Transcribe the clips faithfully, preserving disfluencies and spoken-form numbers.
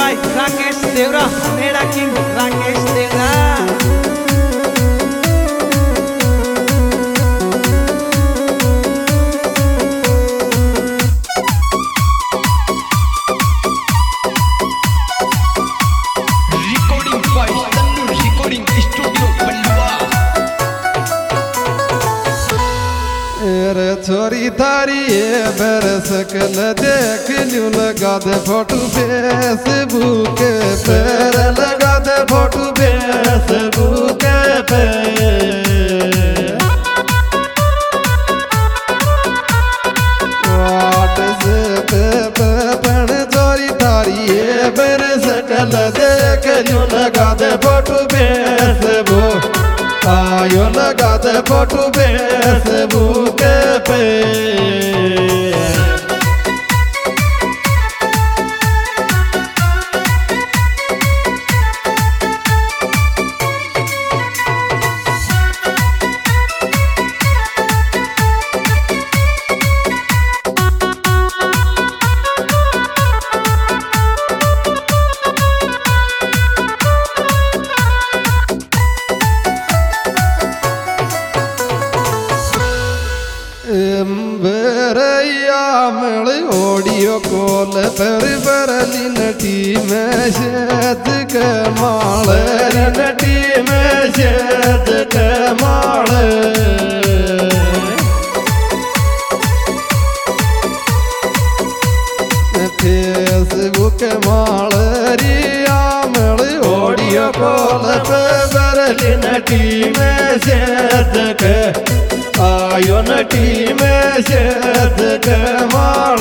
Bye Rakesh देवरा, मेरा king Rakesh देवरा। छोरी थारी ये बरस कल देख ल्यू लगा दे फोटो फेसबुक पे, लगा दे फोटो फेसबुक पे। व्हाट्सएप पे पण छोरी थारी ये बरस कल देख ल्यू लगा दे फोटो फेसबुक, आयो लगा दे फोटो फेसबुक पे। ऑडियो कॉल पर बरली नटी में शेद के माल, नटी में शेद के माल। फेसबुक माल रिया मल ऑडियो कॉल पर बरली नटी में शेद के, आयो नटी में शेद के माल।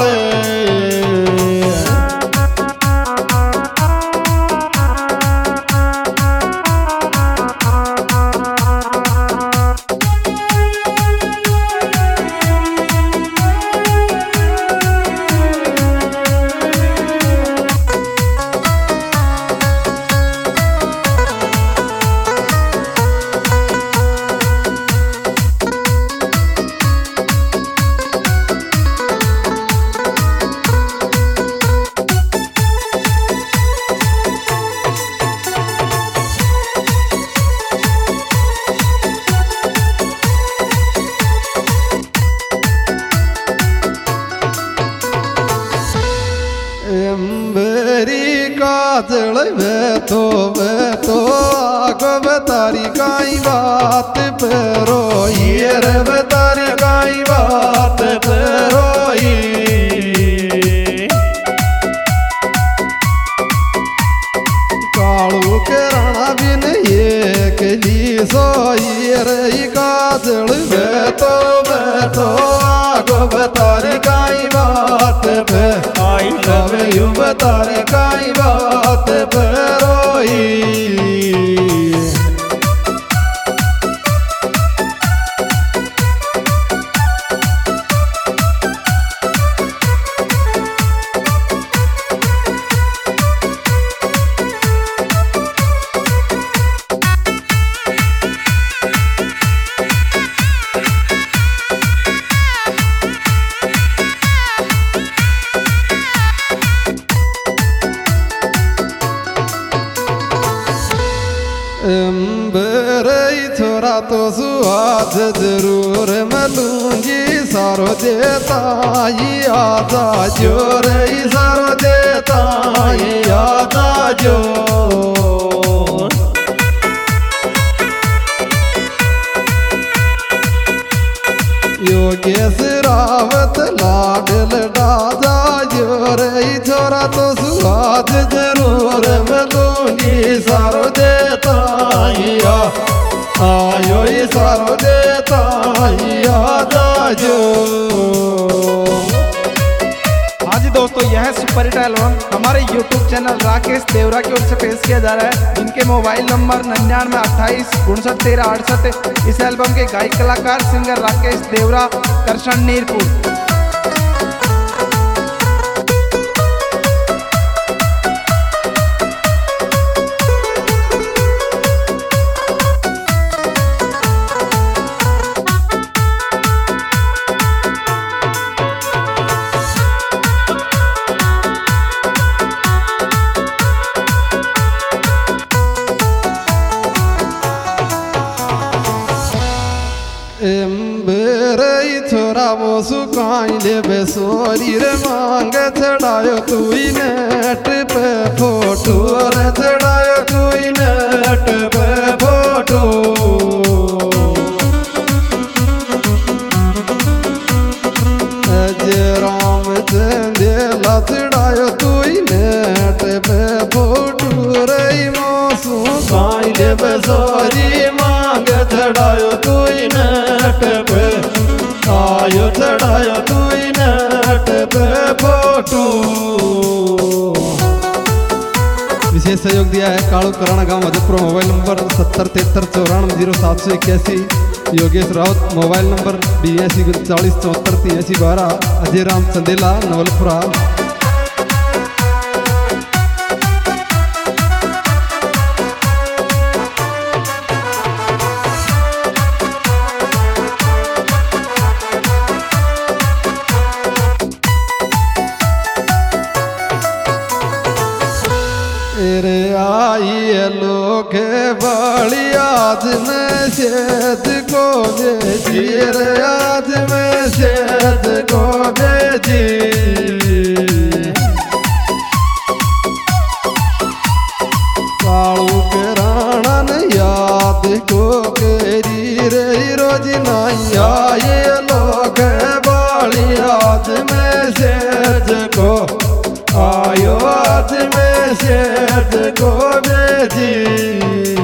काजल वे तो वे तो आगो बतारी काई बात परोई रे, बतारी काई बात परोई। कालू के राणा बिन एक ली सोई रे, काजल वे तो वे तो आगो बतारी काई बात पे, आई लव यू बतारी काई बात परोई। बरई छोरा तो सुहाद जरूर मलूंगी, सारो देता आजा जो रही, सारो देता आजा जो। योगेश रावत लाडल डाजा जो रही, छोरा तो सुहाद जरूर मलूंगी, सारो देता आयो ये सारो देता आजा जो। हाँ जी दोस्तों, यह है सुपर हिट एल्बम हमारे यूट्यूब चैनल राकेश देवरा की ओर से पेश किया जा रहा है। इनके मोबाइल नंबर निन्यानवे अट्ठाईस उनसठ तेरह अड़सठ। इस एल्बम के गायक कलाकार सिंगर राकेश देवरा, करशन नीरपुर। काई ले बेसोरी रे मांग चढ़ायो तू ही नेट पे फोटो रे चढ़ायो तू ही नेट पे फोटो अजय राम चंदेला चढ़ायो तू ही नेट पे फोटो रे मौसू काई ले बेसोरी मांग चढ़ायो तू ही नेट पे आयो चढ़ायो तू ही नेट पे फोटो। विशेष सहयोग दिया है कालू कराना गांव मधुपुर। मोबाइल नंबर सत्तर तिहत्तर चौरानवे जीरो सात सौ इक्यासी। योगेश राउत मोबाइल नंबर बयासी उनचालीस चौहत्तर तिरासी बारह। अजय राम चंदेला नवलपुरा। रे आई लोग बड़ी आज में शेद को बेची रे आज में शेद को बेची कालू के राणन याद को केरी रे रोज नहीं आए लोग बड़ी आज में शेद को आयो आज में शेद को बेची।